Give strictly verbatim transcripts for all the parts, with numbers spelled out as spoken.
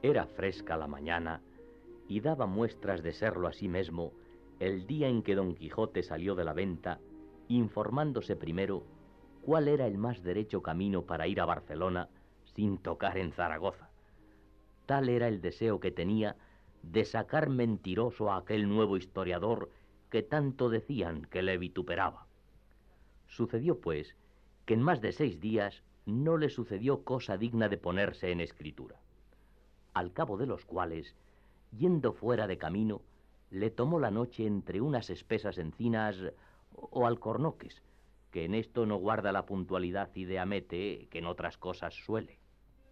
Era fresca la mañana y daba muestras de serlo a sí mismo el día en que Don Quijote salió de la venta, informándose primero cuál era el más derecho camino para ir a Barcelona sin tocar en Zaragoza. Tal era el deseo que tenía de sacar mentiroso a aquel nuevo historiador que tanto decían que le vituperaba. Sucedió, pues, que en más de seis días no le sucedió cosa digna de ponerse en escritura, al cabo de los cuales, yendo fuera de camino, le tomó la noche entre unas espesas encinas o alcornoques, que en esto no guarda la puntualidad y de amete que en otras cosas suele.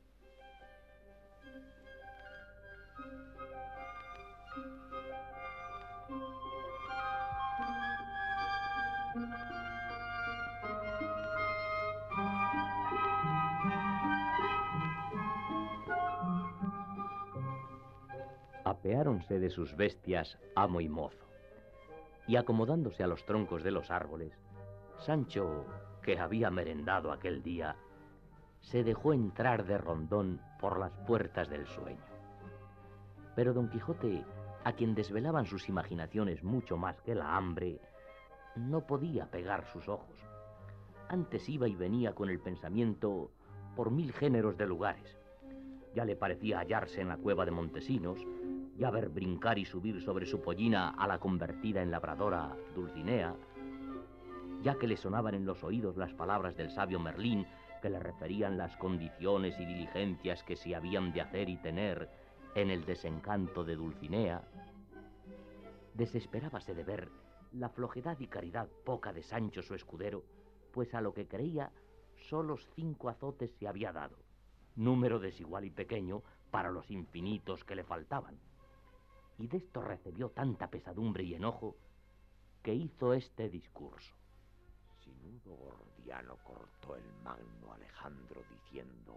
Apeáronse de sus bestias amo y mozo, y acomodándose a los troncos de los árboles, Sancho, que había merendado aquel día, se dejó entrar de rondón por las puertas del sueño. Pero Don Quijote, a quien desvelaban sus imaginaciones mucho más que la hambre, no podía pegar sus ojos. Antes iba y venía con el pensamiento por mil géneros de lugares. Ya le parecía hallarse en la cueva de Montesinos, ya ver brincar y subir sobre su pollina a la convertida en labradora Dulcinea, ya que le sonaban en los oídos las palabras del sabio Merlín que le referían las condiciones y diligencias que se habían de hacer y tener en el desencanto de Dulcinea. Desesperábase de ver la flojedad y caridad poca de Sancho su escudero, pues a lo que creía solos cinco azotes se había dado, número desigual y pequeño para los infinitos que le faltaban. Y de esto recibió tanta pesadumbre y enojo que hizo este discurso. Sinudo Gordiano cortó el magno Alejandro diciendo: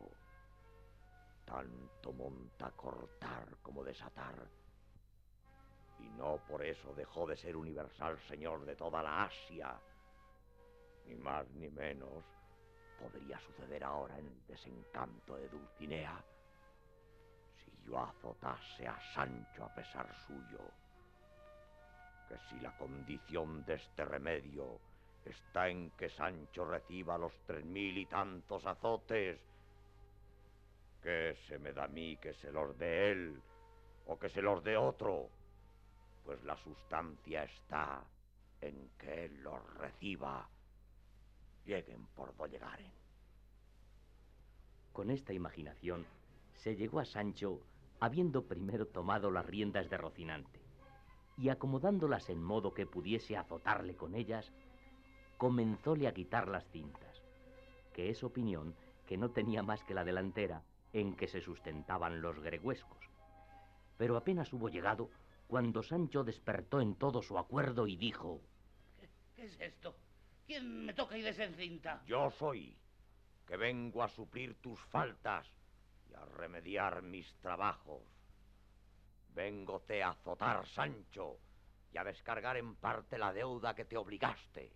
tanto monta cortar como desatar, y no por eso dejó de ser universal señor de toda la Asia. Ni más ni menos podría suceder ahora en el desencanto de Dulcinea si yo azotase a Sancho a pesar suyo. Que si la condición de este remedio está en que Sancho reciba los tres mil y tantos azotes, ¿qué se me da a mí que se los dé él o que se los dé otro? Pues la sustancia está en que él los reciba, lleguen por do llegaren. Con esta imaginación se llegó a Sancho, habiendo primero tomado las riendas de Rocinante, y acomodándolas en modo que pudiese azotarle con ellas, comenzóle a quitar las cintas, que es opinión que no tenía más que la delantera en que se sustentaban los gregüescos. Pero apenas hubo llegado cuando Sancho despertó en todo su acuerdo y dijo: ¿Qué, qué es esto? ¿Quién me toca y desencinta? Yo soy, que vengo a suplir tus faltas y a remediar mis trabajos. Véngote a azotar, Sancho, y a descargar en parte la deuda que te obligaste.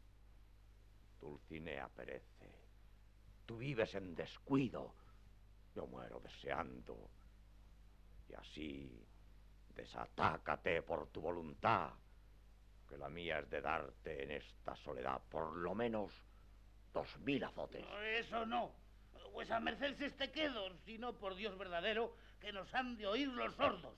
Dulcinea perece. Tú vives en descuido. Yo muero deseando. Y así, desatácate por tu voluntad, que la mía es de darte en esta soledad por lo menos dos mil azotes. No, eso no. Vuesa merced se esté quedo, sino por Dios verdadero, que nos han de oír los sordos.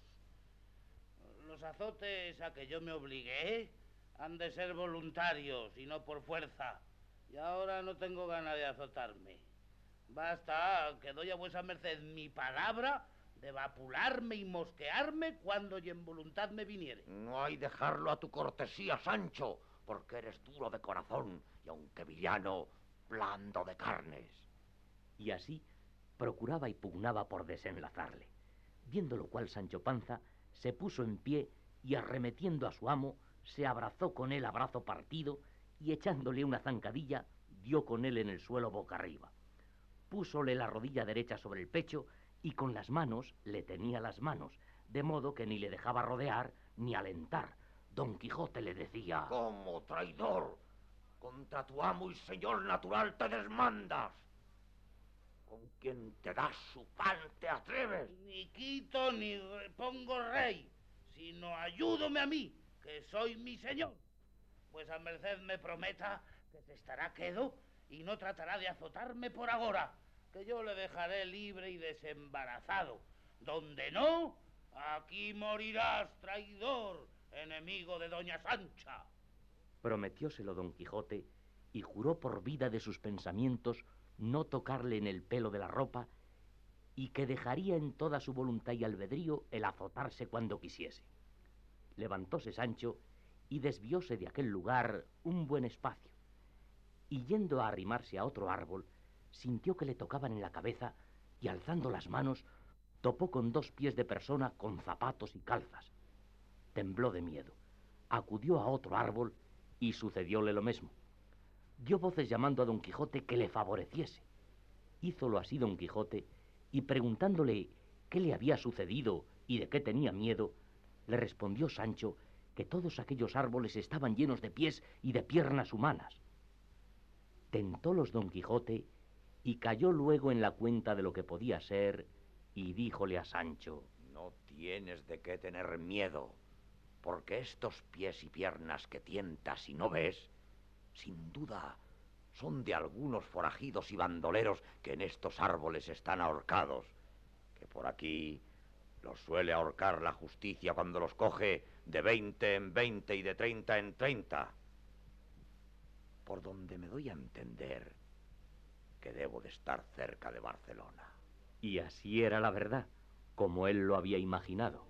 Los azotes a que yo me obligué han de ser voluntarios y no por fuerza. Y ahora no tengo ganas de azotarme. Basta que doy a vuesa merced mi palabra de vapularme y mosquearme cuando y en voluntad me viniere. No hay dejarlo a tu cortesía, Sancho, porque eres duro de corazón y aunque villano, blando de carnes. Y así procuraba y pugnaba por desenlazarle, viendo lo cual Sancho Panza se puso en pie y arremetiendo a su amo, se abrazó con él a brazo partido y echándole una zancadilla, dio con él en el suelo boca arriba. Púsole la rodilla derecha sobre el pecho y con las manos le tenía las manos, de modo que ni le dejaba rodear ni alentar. Don Quijote le decía: ¿Cómo, traidor? Contra tu amo y señor natural te desmandas. con quien te das su pan te atreves. Ni quito ni pongo rey, sino ayúdome a mí, que soy mi señor. Pues a merced me prometa que se estará quedo y no tratará de azotarme por agora, que yo le dejaré libre y desembarazado. Donde no, aquí morirás, traidor, enemigo de doña Sancha. Prometióselo don Quijote y juró por vida de sus pensamientos no tocarle en el pelo de la ropa y que dejaría en toda su voluntad y albedrío el azotarse cuando quisiese. Levantóse Sancho y desvióse de aquel lugar un buen espacio, y yendo a arrimarse a otro árbol, sintió que le tocaban en la cabeza y alzando las manos, topó con dos pies de persona con zapatos y calzas. Tembló de miedo, acudió a otro árbol y sucedióle lo mismo. Dio voces llamando a don Quijote que le favoreciese. Hízolo así don Quijote, y preguntándole qué le había sucedido y de qué tenía miedo, le respondió Sancho que todos aquellos árboles estaban llenos de pies y de piernas humanas. Tentólos don Quijote y cayó luego en la cuenta de lo que podía ser, y díjole a Sancho: No tienes de qué tener miedo, porque estos pies y piernas que tientas y no ves, sin duda son de algunos forajidos y bandoleros que en estos árboles están ahorcados, que por aquí los suele ahorcar la justicia cuando los coge de veinte en veinte y de treinta en treinta. Por donde me doy a entender que debo de estar cerca de Barcelona. Y así era la verdad, como él lo había imaginado.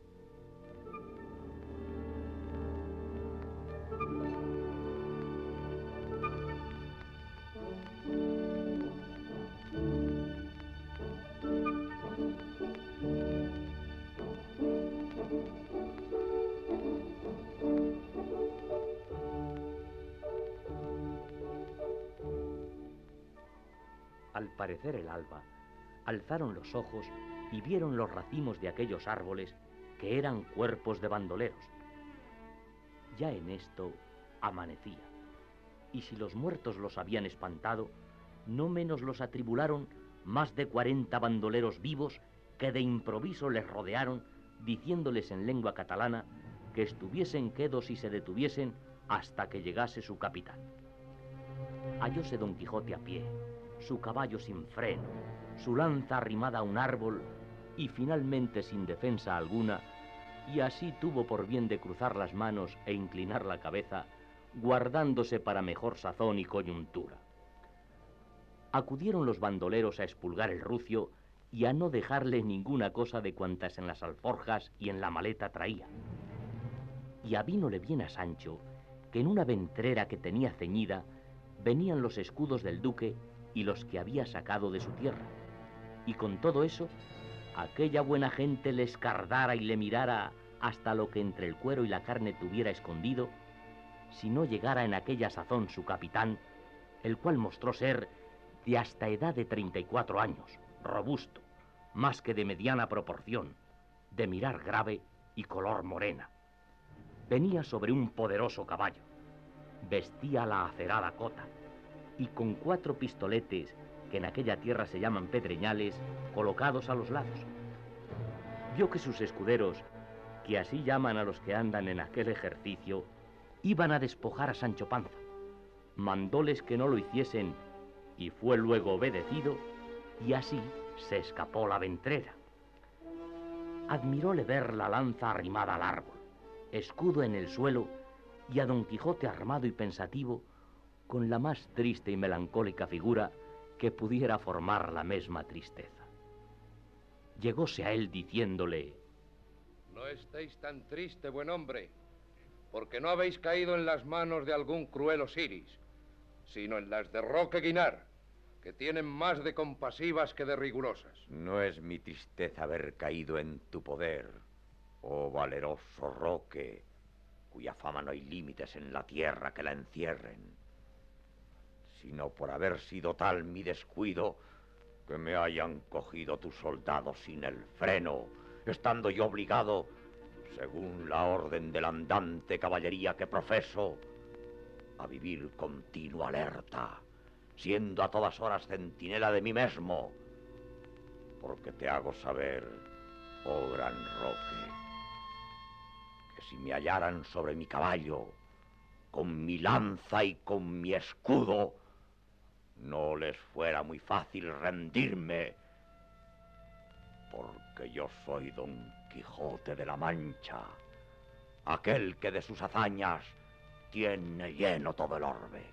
Al parecer el alba, alzaron los ojos y vieron los racimos de aquellos árboles que eran cuerpos de bandoleros. Ya en esto amanecía, y si los muertos los habían espantado, no menos los atribularon más de cuarenta bandoleros vivos que de improviso les rodearon, diciéndoles en lengua catalana que estuviesen quedos y se detuviesen hasta que llegase su capitán. Hallóse don Quijote a pie, su caballo sin freno, su lanza arrimada a un árbol y finalmente sin defensa alguna, y así tuvo por bien de cruzar las manos e inclinar la cabeza, guardándose para mejor sazón y coyuntura. Acudieron los bandoleros a expulgar el rucio y a no dejarle ninguna cosa de cuantas en las alforjas y en la maleta traía. Y avínole bien a Sancho que en una ventrera que tenía ceñida venían los escudos del duque y los que había sacado de su tierra, y con todo eso, aquella buena gente le escardara y le mirara hasta lo que entre el cuero y la carne tuviera escondido, si no llegara en aquella sazón su capitán, el cual mostró ser de hasta edad de treinta y cuatro años, robusto, más que de mediana proporción, de mirar grave y color morena. Venía sobre un poderoso caballo, vestía la acerada cota, y con cuatro pistoletes, que en aquella tierra se llaman pedreñales, colocados a los lados. Vio que sus escuderos, que así llaman a los que andan en aquel ejercicio, iban a despojar a Sancho Panza. Mandóles que no lo hiciesen, y fue luego obedecido, y así se escapó la ventrera. Admiróle ver la lanza arrimada al árbol, escudo en el suelo, y a don Quijote armado y pensativo, con la más triste y melancólica figura que pudiera formar la misma tristeza. Llegóse a él diciéndole: No estéis tan triste, buen hombre, porque no habéis caído en las manos de algún cruel Osiris, sino en las de Roque Guinar, que tienen más de compasivas que de rigurosas. No es mi tristeza haber caído en tu poder, oh valeroso Roque, cuya fama no hay límites en la tierra que la encierren, sino por haber sido tal mi descuido que me hayan cogido tus soldados sin el freno, estando yo obligado, según la orden de la andante caballería que profeso, a vivir continua alerta siendo a todas horas centinela de mí mismo, porque te hago saber, oh gran Roque, que si me hallaran sobre mi caballo, con mi lanza y con mi escudo, no les fuera muy fácil rendirme, porque yo soy Don Quijote de la Mancha, aquel que de sus hazañas tiene lleno todo el orbe.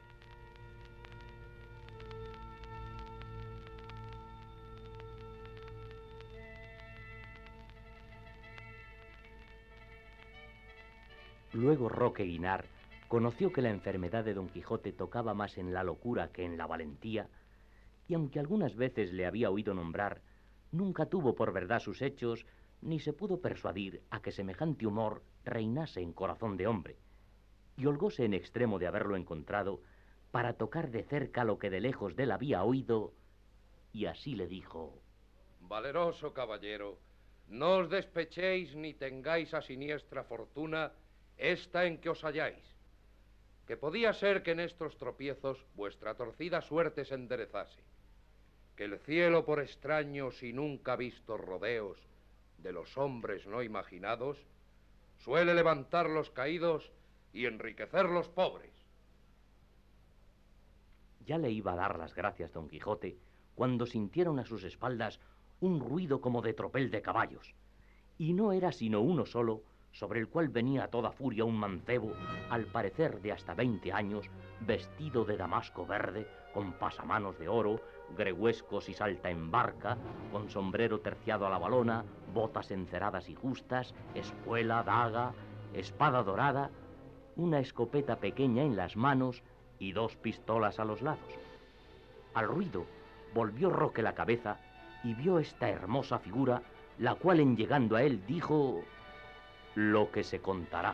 Luego Roque Guinart conoció que la enfermedad de Don Quijote tocaba más en la locura que en la valentía, y aunque algunas veces le había oído nombrar, nunca tuvo por verdad sus hechos, ni se pudo persuadir a que semejante humor reinase en corazón de hombre, y holgóse en extremo de haberlo encontrado para tocar de cerca lo que de lejos de él había oído, y así le dijo: Valeroso caballero, no os despechéis ni tengáis a siniestra fortuna esta en que os halláis, que podía ser que en estos tropiezos vuestra torcida suerte se enderezase, que el cielo por extraños y nunca vistos rodeos de los hombres no imaginados suele levantar los caídos y enriquecer los pobres. Ya le iba a dar las gracias Don Quijote cuando sintieron a sus espaldas un ruido como de tropel de caballos, y no era sino uno solo, sobre el cual venía a toda furia un mancebo, al parecer de hasta veinte años, vestido de damasco verde, con pasamanos de oro, gregüescos y salta en barca, con sombrero terciado a la valona, botas enceradas y justas, espuela, daga, espada dorada, una escopeta pequeña en las manos y dos pistolas a los lados. Al ruido volvió Roque la cabeza y vio esta hermosa figura, la cual en llegando a él dijo lo que se contará.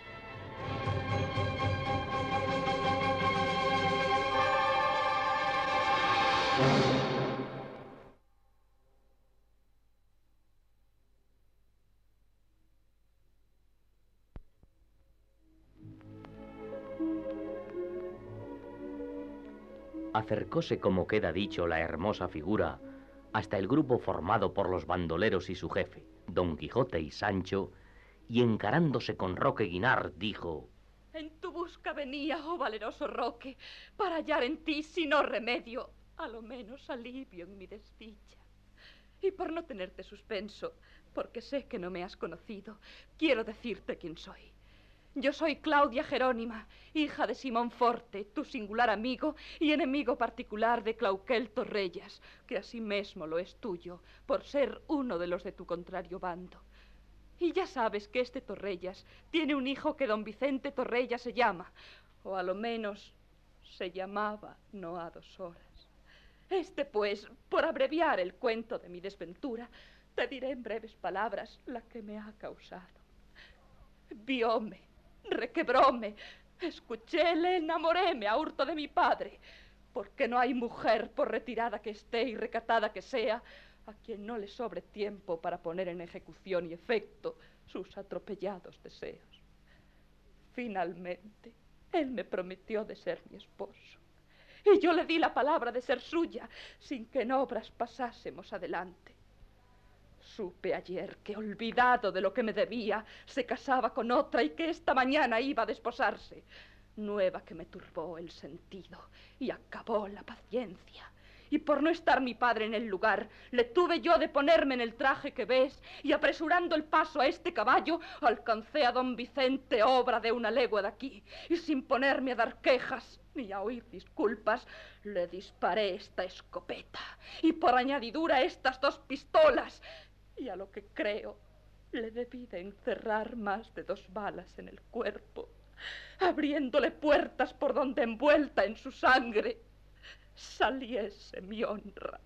Acercóse, como queda dicho, la hermosa figura hasta el grupo formado por los bandoleros y su jefe, Don Quijote y Sancho, y encarándose con Roque Guinart, dijo: En tu busca venía, oh valeroso Roque, para hallar en ti, si no remedio, a lo menos alivio en mi desdicha. Y por no tenerte suspenso, porque sé que no me has conocido, quiero decirte quién soy. Yo soy Claudia Jerónima, hija de Simón Forte, tu singular amigo y enemigo particular de Clauquel Torrellas, que asimismo lo es tuyo, por ser uno de los de tu contrario bando. Y ya sabes que este Torrellas tiene un hijo que don Vicente Torrellas se llama, o a lo menos se llamaba no a dos horas. Este, pues, por abreviar el cuento de mi desventura, te diré en breves palabras la que me ha causado. Vióme, requebróme, escuchéle, enamoréme a hurto de mi padre, porque no hay mujer, por retirada que esté y recatada que sea, a quien no le sobre tiempo para poner en ejecución y efecto sus atropellados deseos. Finalmente, él me prometió de ser mi esposo, y yo le di la palabra de ser suya, sin que en obras pasásemos adelante. Supe ayer que, olvidado de lo que me debía, se casaba con otra y que esta mañana iba a desposarse. Nueva que me turbó el sentido y acabó la paciencia. Y por no estar mi padre en el lugar, le tuve yo de ponerme en el traje que ves, y apresurando el paso a este caballo, alcancé a don Vicente, obra de una legua de aquí, y sin ponerme a dar quejas ni a oír disculpas, le disparé esta escopeta, y por añadidura estas dos pistolas, y a lo que creo, le debí de encerrar más de dos balas en el cuerpo, abriéndole puertas por donde envuelta en su sangre saliese mi honra.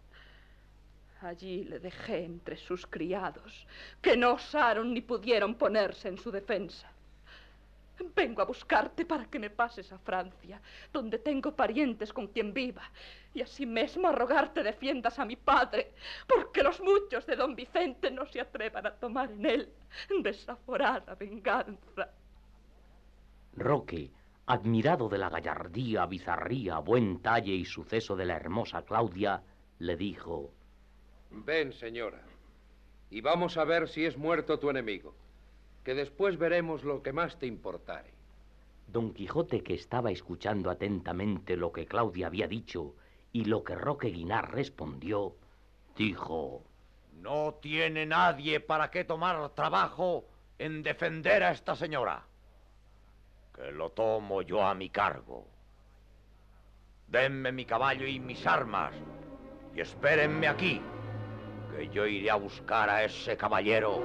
Allí le dejé entre sus criados, que no osaron ni pudieron ponerse en su defensa. Vengo a buscarte para que me pases a Francia, donde tengo parientes con quien viva, y asimismo a rogarte defiendas a mi padre, porque los muchos de don Vicente no se atrevan a tomar en él desaforada venganza. Roque, admirado de la gallardía, bizarría, buen talle y suceso de la hermosa Claudia, le dijo: Ven, señora, y vamos a ver si es muerto tu enemigo, que después veremos lo que más te importare. Don Quijote, que estaba escuchando atentamente lo que Claudia había dicho y lo que Roque Guinart respondió, dijo: No tiene nadie para qué tomar trabajo en defender a esta señora, que lo tomo yo a mi cargo. Denme mi caballo y mis armas y espérenme aquí, que yo iré a buscar a ese caballero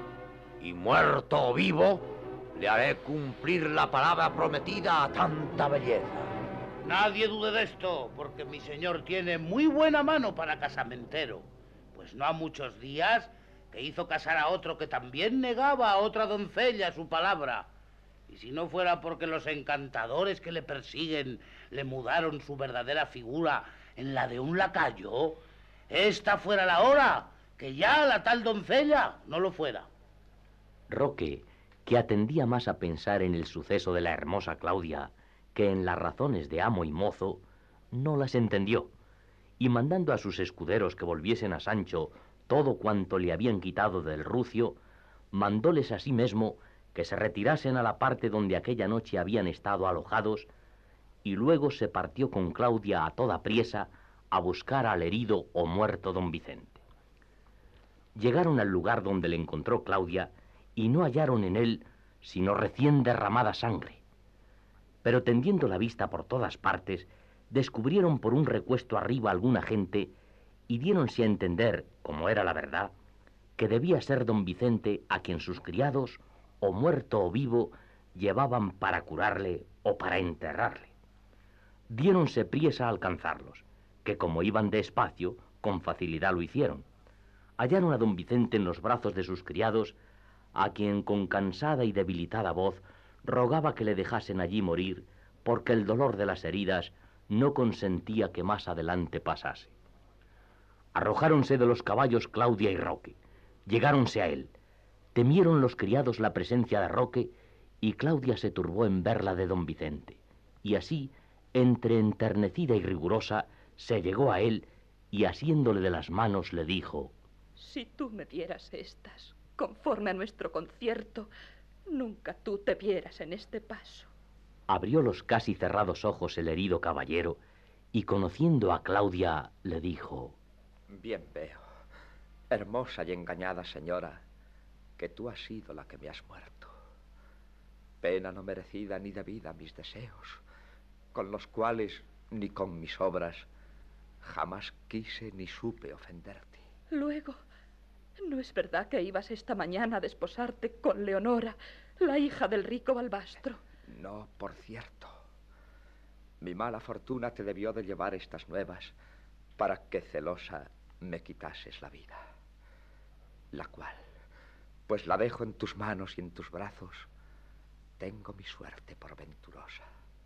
y, muerto o vivo, le haré cumplir la palabra prometida a tanta belleza. Nadie dude de esto, porque mi señor tiene muy buena mano para casamentero. Pues no ha muchos días que hizo casar a otro que también negaba a otra doncella su palabra. Y si no fuera porque los encantadores que le persiguen le mudaron su verdadera figura en la de un lacayo, esta fuera la hora que ya la tal doncella no lo fuera. Roque, que atendía más a pensar en el suceso de la hermosa Claudia que en las razones de amo y mozo, no las entendió, y mandando a sus escuderos que volviesen a Sancho todo cuanto le habían quitado del rucio, mandóles a sí mismo que se retirasen a la parte donde aquella noche habían estado alojados, y luego se partió con Claudia a toda priesa a buscar al herido o muerto don Vicente. Llegaron al lugar donde le encontró Claudia y no hallaron en él sino recién derramada sangre. Pero tendiendo la vista por todas partes, descubrieron por un recuesto arriba alguna gente y diéronse a entender, como era la verdad, que debía ser don Vicente a quien sus criados, o muerto o vivo, llevaban para curarle o para enterrarle. Diéronse priesa a alcanzarlos, que como iban despacio, con facilidad lo hicieron. Hallaron a don Vicente en los brazos de sus criados, a quien con cansada y debilitada voz rogaba que le dejasen allí morir, porque el dolor de las heridas no consentía que más adelante pasase. Arrojáronse de los caballos Claudia y Roque, llegáronse a él. Temieron los criados la presencia de Roque, y Claudia se turbó en verla de don Vicente, y así, entre enternecida y rigurosa, se llegó a él, y asiéndole de las manos le dijo: Si tú me dieras estas, conforme a nuestro concierto, nunca tú te vieras en este paso. Abrió los casi cerrados ojos el herido caballero, y conociendo a Claudia, le dijo: Bien veo, hermosa y engañada señora, que tú has sido la que me has muerto. Pena no merecida ni debida a mis deseos, con los cuales, ni con mis obras, jamás quise ni supe ofenderte. Luego, ¿no es verdad que ibas esta mañana a desposarte con Leonora, la hija del rico Balbastro? No, por cierto. Mi mala fortuna te debió de llevar estas nuevas para que celosa me quitases la vida, la cual, pues la dejo en tus manos y en tus brazos, tengo mi suerte por venturosa.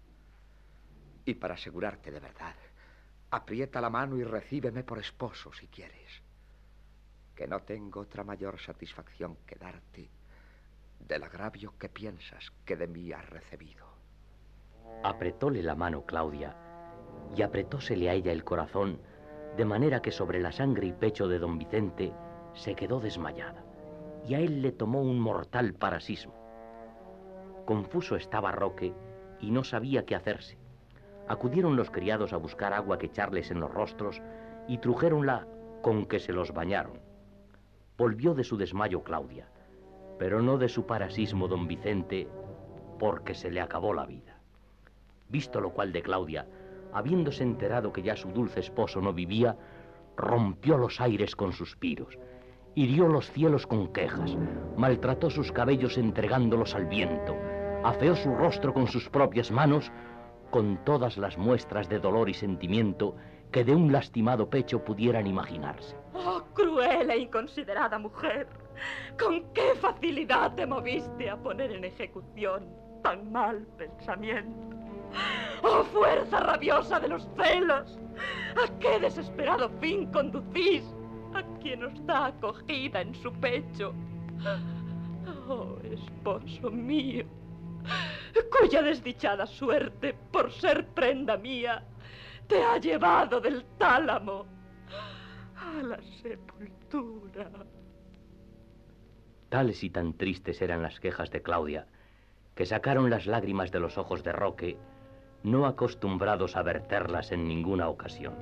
Y para asegurarte de verdad, aprieta la mano y recíbeme por esposo si quieres, que no tengo otra mayor satisfacción que darte del agravio que piensas que de mí has recibido. Apretóle la mano Claudia, y apretósele a ella el corazón, de manera que sobre la sangre y pecho de don Vicente se quedó desmayada, y a él le tomó un mortal parasismo. Confuso estaba Roque, y no sabía qué hacerse. Acudieron los criados a buscar agua que echarles en los rostros, y trujéronla con que se los bañaron. Volvió de su desmayo Claudia, pero no de su parasismo don Vicente, porque se le acabó la vida. Visto lo cual de Claudia, habiéndose enterado que ya su dulce esposo no vivía, rompió los aires con suspiros, hirió los cielos con quejas, maltrató sus cabellos entregándolos al viento, afeó su rostro con sus propias manos, con todas las muestras de dolor y sentimiento que de un lastimado pecho pudieran imaginarse. ¡Oh, cruel e inconsiderada mujer! ¿Con qué facilidad te moviste a poner en ejecución tan mal pensamiento? ¡Oh, fuerza rabiosa de los celos! ¿A qué desesperado fin conducís a quien os da acogida en su pecho? ¡Oh, esposo mío! cuya desdichada suerte, por ser prenda mía, te ha llevado del tálamo a la sepultura. Tales y tan tristes eran las quejas de Claudia, que sacaron las lágrimas de los ojos de Roque, no acostumbrados a verterlas en ninguna ocasión.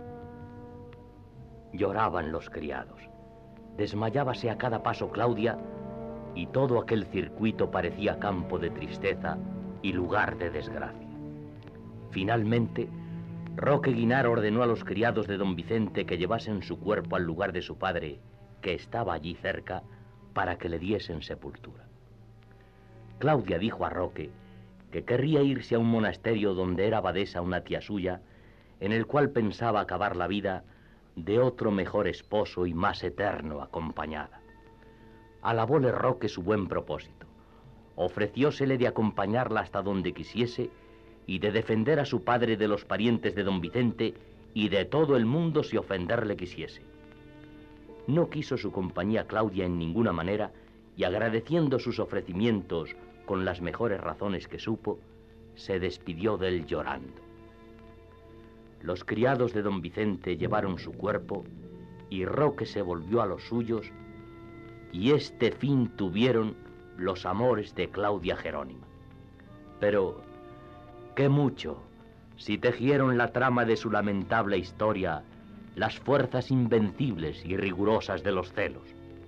Lloraban los criados, desmayábase a cada paso Claudia, y todo aquel circuito parecía campo de tristeza y lugar de desgracia. Finalmente, Roque Guinart ordenó a los criados de don Vicente que llevasen su cuerpo al lugar de su padre, que estaba allí cerca, para que le diesen sepultura. Claudia dijo a Roque que querría irse a un monasterio donde era abadesa una tía suya, en el cual pensaba acabar la vida de otro mejor esposo y más eterno acompañada. Alabóle Roque su buen propósito, ofreciósele de acompañarla hasta donde quisiese y de defender a su padre de los parientes de don Vicente y de todo el mundo si ofenderle quisiese. No quiso su compañía Claudia en ninguna manera, y agradeciendo sus ofrecimientos con las mejores razones que supo, se despidió de él llorando. Los criados de don Vicente llevaron su cuerpo, y Roque se volvió a los suyos, y este fin tuvieron los amores de Claudia Jerónima. Pero, qué mucho, si tejieron la trama de su lamentable historia las fuerzas invencibles y rigurosas de los celos.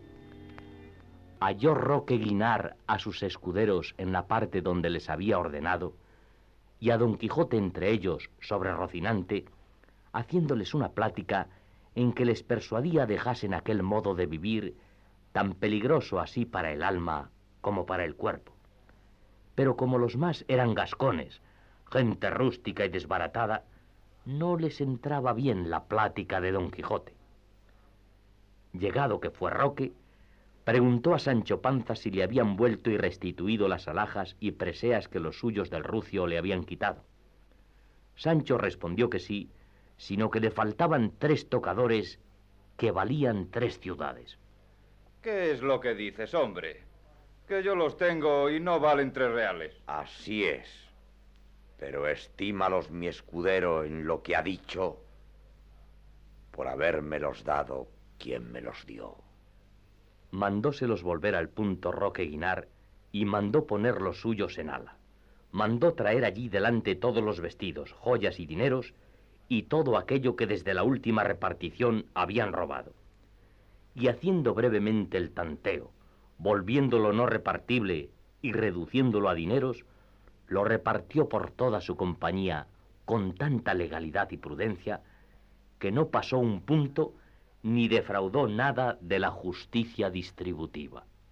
Halló Roque Guinart a sus escuderos en la parte donde les había ordenado, y a don Quijote entre ellos, sobre Rocinante, haciéndoles una plática en que les persuadía dejasen aquel modo de vivir tan peligroso así para el alma como para el cuerpo. Pero como los más eran gascones, gente rústica y desbaratada, no les entraba bien la plática de don Quijote. Llegado que fue Roque, preguntó a Sancho Panza si le habían vuelto y restituido las alhajas y preseas que los suyos del rucio le habían quitado. Sancho respondió que sí, sino que le faltaban tres tocadores que valían tres ciudades. ¿Qué es lo que dices, hombre? Que yo los tengo y no valen tres reales. Así es. Pero estímalos mi escudero en lo que ha dicho, por habérmelos dado quien me los dio. Mandóselos volver al punto Roque Guinart y mandó poner los suyos en ala. Mandó traer allí delante todos los vestidos, joyas y dineros, y todo aquello que desde la última repartición habían robado. Y haciendo brevemente el tanteo, volviéndolo no repartible y reduciéndolo a dineros, lo repartió por toda su compañía con tanta legalidad y prudencia que no pasó un punto ni defraudó nada de la justicia distributiva.